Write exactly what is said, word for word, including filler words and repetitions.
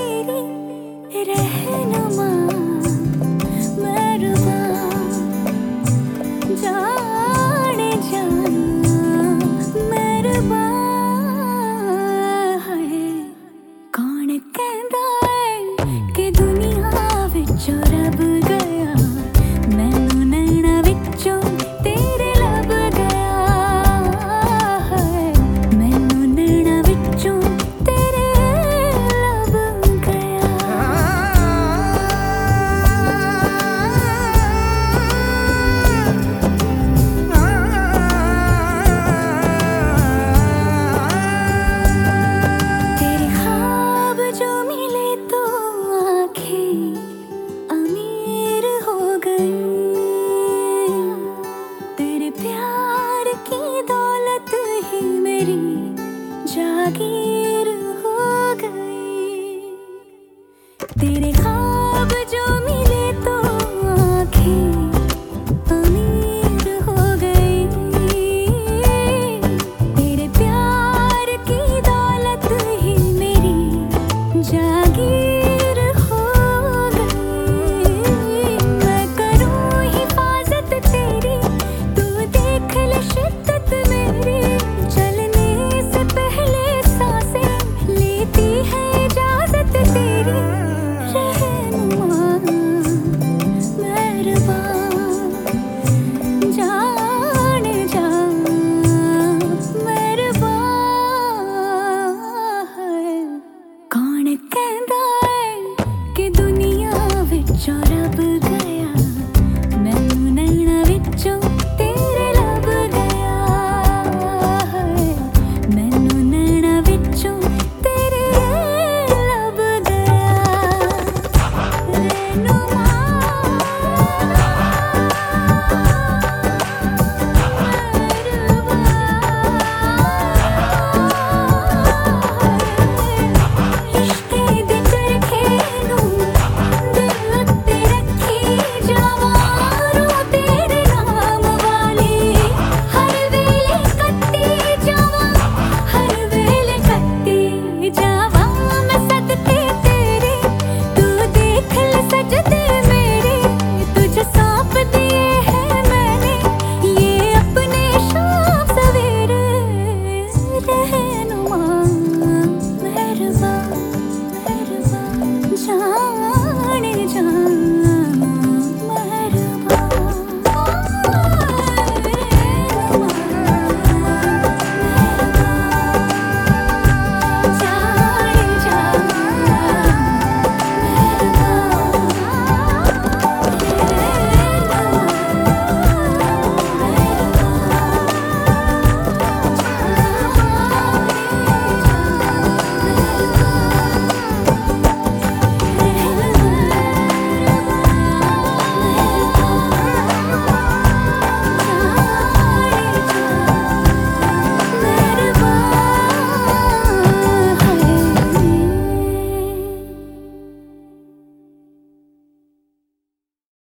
तेरी रहनुमा मेहरबान जाने जा मेहरबान है। कौन कहता है कि दुनिया विचों रब गया, मैनू नैना विचों तेरे लब गया है, मैनू नैना विचों तेरे लब गया। तेरे ख्वाब जो मिले तो आँखें अमीर हो गई, तेरे प्यार की दौलत ही मेरी जागीर हो गई। तेरे ख्वाब जो मिले तो आँखें अमीर हो गई, तेरे प्यार की दौलत ही मेरी जागीर हो गई। मैं करूँ हिफाजत तेरी, तू देख ले शिद्दत मेरी, चलने से पहले सांसें लेती है इजाजत तेरी। रहनुमा मेहरबान जाने जा मेहरबान है। कौन कहता है कि दुनिया विचों रब